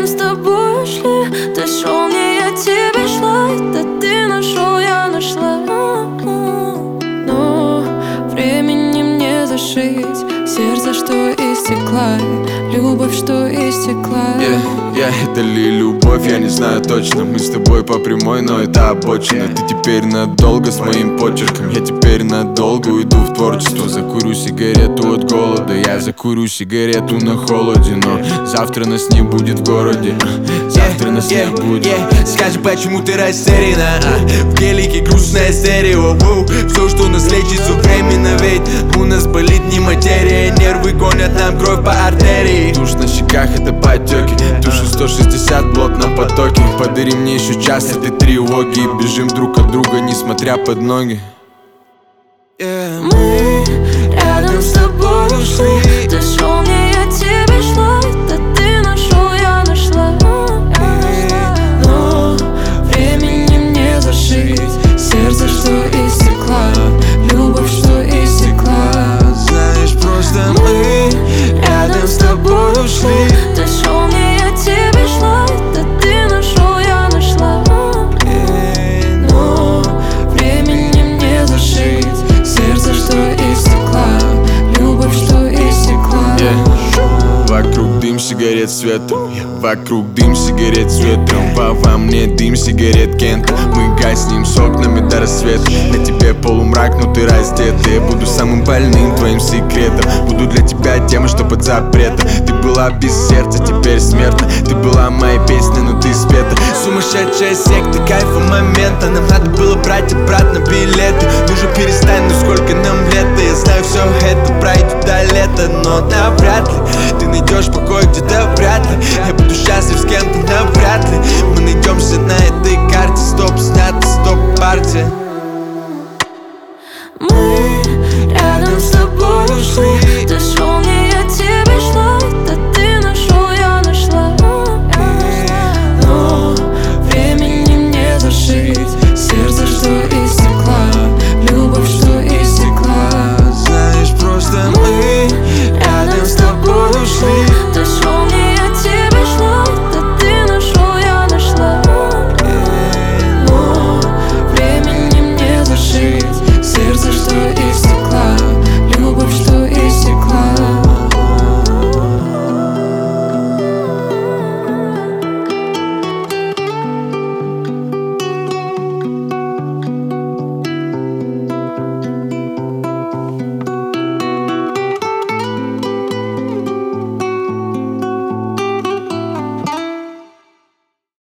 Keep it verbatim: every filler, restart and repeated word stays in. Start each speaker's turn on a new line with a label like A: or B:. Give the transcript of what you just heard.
A: с тобой ушли. Ты шел, не я тебе шла. Да ты нашел, я нашла. Но временем не зашить сердце, что из стекла, любовь, что из стекла.
B: Yeah, yeah, это ли любовь, я не знаю точно. Мы с тобой по прямой, но это обочина. Ты теперь надолго с моим почерком. Я теперь надолго уйду в творчество. Закурю сигарету от голода. Я закурю сигарету на холоде. Но завтра нас не будет в городе. Завтра нас
C: yeah,
B: не будет
C: yeah. Скажи, почему ты растеряна? а? В гелике грустное стерео. Воу. Все, что нас лечит, все временно. Ведь у нас болит не материя. Нервы гонят нам кровь по артерии.
B: Тушь на щеках, это потеки. Тушу сто шестьдесят в плотном потоке. Подари мне еще час этой тревоги. И бежим друг от друга, несмотря под ноги.
C: yeah.
A: Мы рядом с тобой ушли. Ты шел, не я тебе шла. Да ты нашел, я нашла. Но временем не зашить сердце, что из стекла, любовь, что из стекла.
C: Знаешь, просто мы
A: Рядом с тобой ушли. Ты шел, не я тебе шла. Да ты нашел, я нашла. Но временем не зашить сердце, что из стекла, любовь, что из стекла.
B: Yeah. Вокруг дым сигарет с ветром. Вокруг дым сигарет с ветром. Во, во мне дым сигарет Кента. Мы гаснем с окнами до рассвета. На тебе полумрак, но ты раздета. Я буду самым больным твоим секретом. Буду для тебя тема, что под запретом. Ты была без сердца, теперь смертна. Ты была моей песней, но ты спета.
C: сумасшедшая секта, кайфа момента. Нам надо было брать обратно билеты. Ну же перестань, ну сколько нам лет. Я знаю, все это пройдет до лета. Но навряд ли ты найдешь покой где-то, вряд ли я буду счастлив с кем-то, навряд ли мы найдемся на этой карте. Стоп, снято, стоп, партия.
A: Мы рядом с тобой ушли.